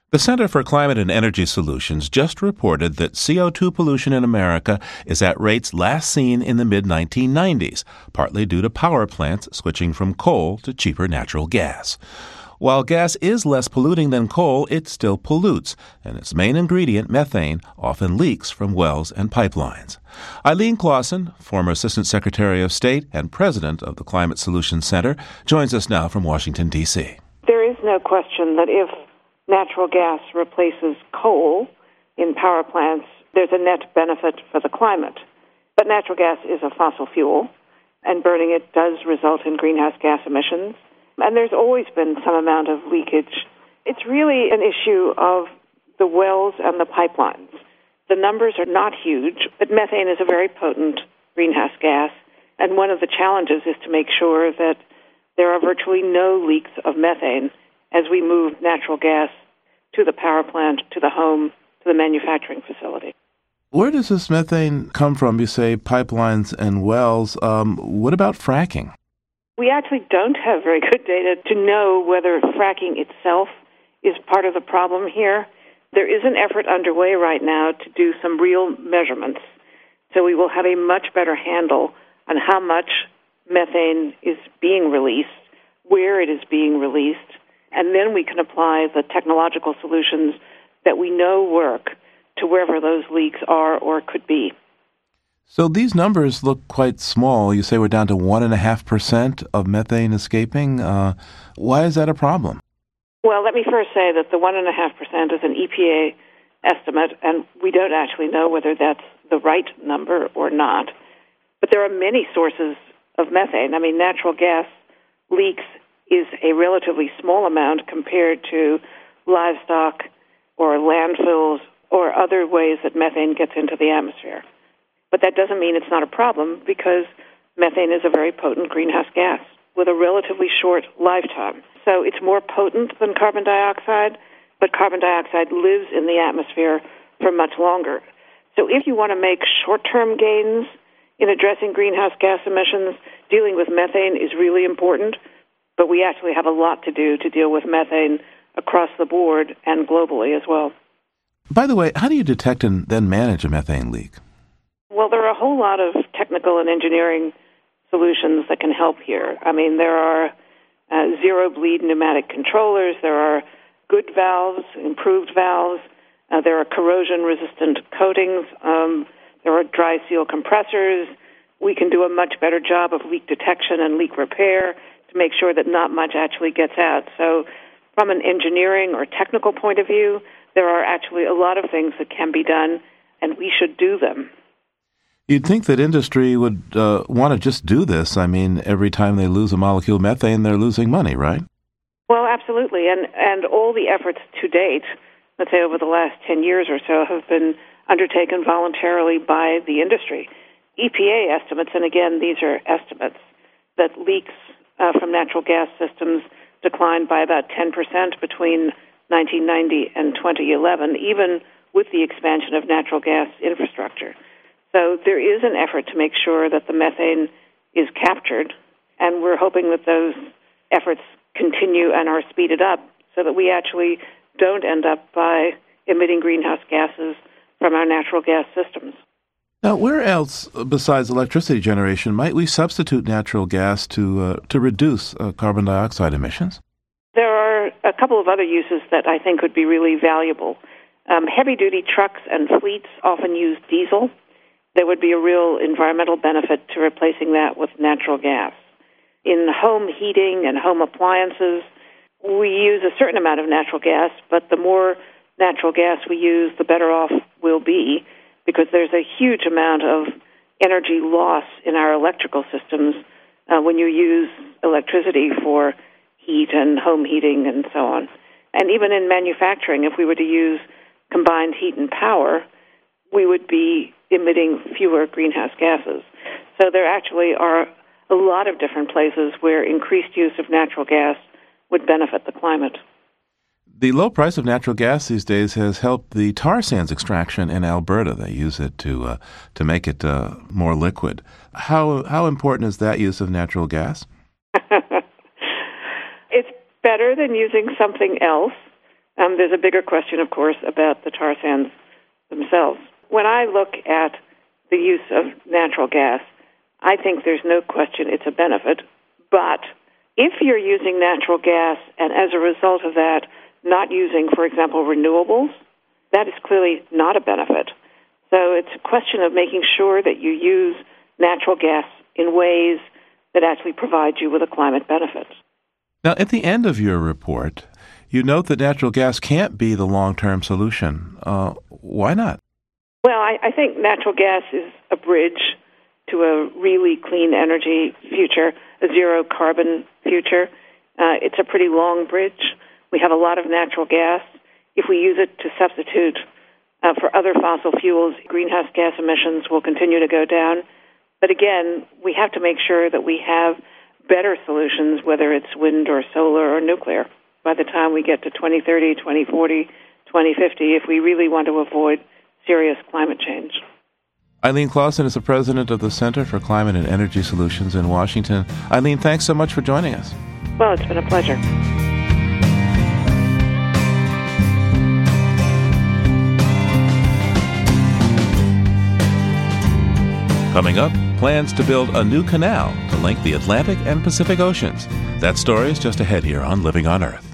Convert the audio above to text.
The Center for Climate and Energy Solutions just reported that CO2 pollution in America is at rates last seen in the mid-1990s, partly due to power plants switching from coal to cheaper natural gas. While gas is less polluting than coal, it still pollutes, and its main ingredient, methane, often leaks from wells and pipelines. Eileen Clausen, former Assistant Secretary of State and President of the Climate Solutions Center, joins us now from Washington, D.C. There is no question that if natural gas replaces coal in power plants, there's a net benefit for the climate. But natural gas is a fossil fuel, and burning it does result in greenhouse gas emissions. And there's always been some amount of leakage. It's really an issue of the wells and the pipelines. The numbers are not huge, but methane is a very potent greenhouse gas. And one of the challenges is to make sure that there are virtually no leaks of methane as we move natural gas to the power plant, to the home, to the manufacturing facility. Where does this methane come from? You say pipelines and wells. What about fracking? We actually don't have very good data to know whether fracking itself is part of the problem here. There is an effort underway right now to do some real measurements, so we will have a much better handle on how much methane is being released, where it is being released, and then we can apply the technological solutions that we know work to wherever those leaks are or could be. So these numbers look quite small. You say we're down to 1.5% of methane escaping. Why is that a problem? Well, let me first say that the 1.5% is an EPA estimate, and we don't actually know whether that's the right number or not. But there are many sources of methane. I mean, natural gas leaks is a relatively small amount compared to livestock or landfills or other ways that methane gets into the atmosphere. But that doesn't mean it's not a problem, because methane is a very potent greenhouse gas with a relatively short lifetime. So it's more potent than carbon dioxide, but carbon dioxide lives in the atmosphere for much longer. So if you want to make short-term gains in addressing greenhouse gas emissions, dealing with methane is really important, but we actually have a lot to do to deal with methane across the board and globally as well. By the way, how do you detect and then manage a methane leak? Well, there are a whole lot of technical and engineering solutions that can help here. I mean, there are zero-bleed pneumatic controllers, there are good valves, improved valves, there are corrosion-resistant coatings, there are dry seal compressors. We can do a much better job of leak detection and leak repair to make sure that not much actually gets out. So from an engineering or technical point of view, there are actually a lot of things that can be done, and we should do them. You'd think that industry would want to just do this. I mean, every time they lose a molecule of methane, they're losing money, right? Well, absolutely. And all the efforts to date, let's say over the last 10 years or so, have been undertaken voluntarily by the industry. EPA estimates, and again, these are estimates, that leaks from natural gas systems declined by about 10% between 1990 and 2011, even with the expansion of natural gas infrastructure. So there is an effort to make sure that the methane is captured, and we're hoping that those efforts continue and are speeded up so that we actually don't end up by emitting greenhouse gases from our natural gas systems. Now, where else besides electricity generation might we substitute natural gas to reduce carbon dioxide emissions? There are a couple of other uses that I think would be really valuable. Heavy-duty trucks and fleets often use diesel. There would be a real environmental benefit to replacing that with natural gas. In home heating and home appliances, we use a certain amount of natural gas, but the more natural gas we use, the better off we'll be, because there's a huge amount of energy loss in our electrical systems when you use electricity for heat and home heating and so on. And even in manufacturing, if we were to use combined heat and power, we would be emitting fewer greenhouse gases. So there actually are a lot of different places where increased use of natural gas would benefit the climate. The low price of natural gas these days has helped the tar sands extraction in Alberta. They use it to make it more liquid. How important is that use of natural gas? It's better than using something else. There's a bigger question, of course, about the tar sands themselves. When I look at the use of natural gas, I think there's no question it's a benefit. But if you're using natural gas and as a result of that not using, for example, renewables, that is clearly not a benefit. So it's a question of making sure that you use natural gas in ways that actually provide you with a climate benefit. Now, at the end of your report, you note that natural gas can't be the long-term solution. Why not? Well, I think natural gas is a bridge to a really clean energy future, a zero-carbon future. It's a pretty long bridge. We have a lot of natural gas. If we use it to substitute for other fossil fuels, greenhouse gas emissions will continue to go down. But again, we have to make sure that we have better solutions, whether it's wind or solar or nuclear, by the time we get to 2030, 2040, 2050, if we really want to avoid serious climate change. Eileen Clausen is the president of the Center for Climate and Energy Solutions in Washington. Eileen, thanks so much for joining us. Well, it's been a pleasure. Coming up, plans to build a new canal to link the Atlantic and Pacific Oceans. That story is just ahead here on Living on Earth.